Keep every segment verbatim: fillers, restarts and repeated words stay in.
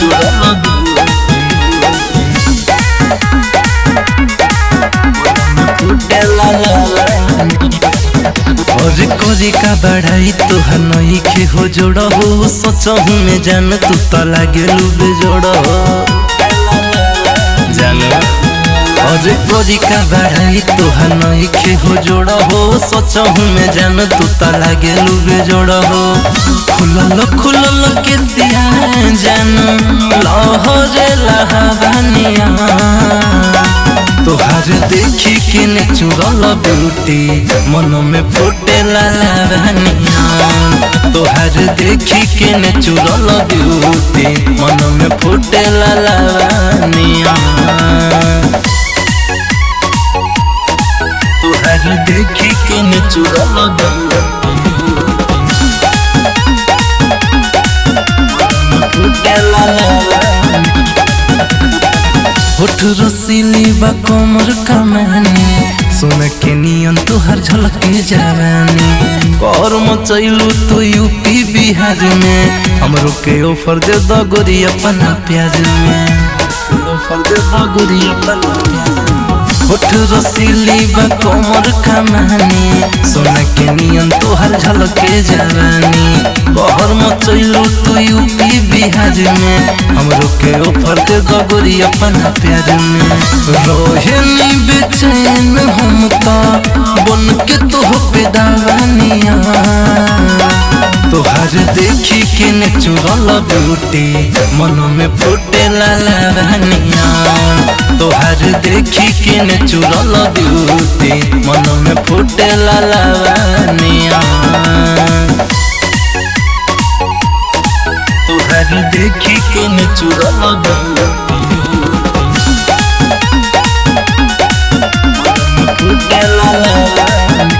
चुड़ला फूटे ला ला और कोरी का बढ़ाई तुहर नई खे हो जोड़ा हो सोचहूँ में जान तू तो लागे लुबे जोड़ा हो जान और कोरी का बढ़ाई तुहर नई खे हो जोड़ा हो सोचहूँ में जान तू तो लागे लुबे जोड़ा हो खुलल खुलल के सिया जान लहरे लहवानिया तोहर देखी के ने चुरल ब्यूटी मन में फूटे ला लावनिया तोहर देखी के ने चुरल ब्यूटी मन में फूटे ला लावनिया तोहर देखी के ने चुरल फूटे ला लावनिया होठ रसीली बा कमर कमानी सोना के नियन तुहर झलके जवानी कर मचैलू तो यूपी बिहार में हमरो के ऑफर दे द गोरी अपना प्यार में ऑफर दे द गोरी अपना प्यार होठ रसीली बा कमर कमानी सोना के नियन तुहर झलके जवानी कहर मचैलू तो यूपी बिहार में हमरो के ऑफर दे द गोरी अपना प्यार में रोहिणी बेचैन हम तो बन के तो पे दावानिया तोहर देखी के ने चुरल ब्यूटी मन में फूटे ला लावनिया तोहर देखी के ने चुरल ब्यूटी मन में फूटे ला लावनिया तोहर देखी के ने चुरल फूटे ला लावनिया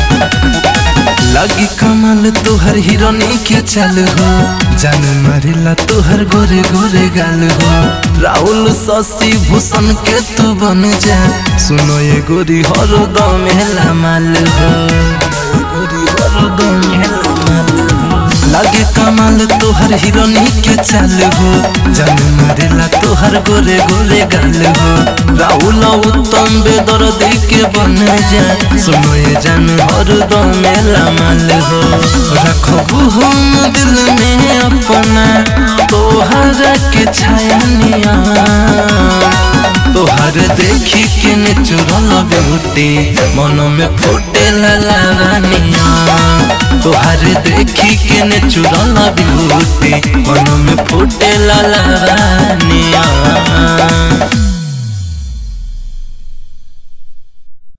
लगी कमाल तुहर हिरोनी के चल हो जान मारिला तुहर गोरे गोरे गाल हो राहुल शशि भूषण के तू बन जा सुनो ये गोरी हर दम हेला माल हो गोरी हर दम हेला माल हो लगे कमाल तुहर हिरोनी के चल हो जान मारिला तुहर गोरे गोरे गाल हो राहुल उत्तम बेदर्दी के बन जा सुनो ये जान हर दम हेला माल हो रखबू हम दिल में अपना तोहर के छायानिया तोहर देखी के ने चुरल ब्यूटी मन में फूटे ला लावनिया तोहर देखी के ने चुरल ब्यूटी मन में फूटे ला लावनिया।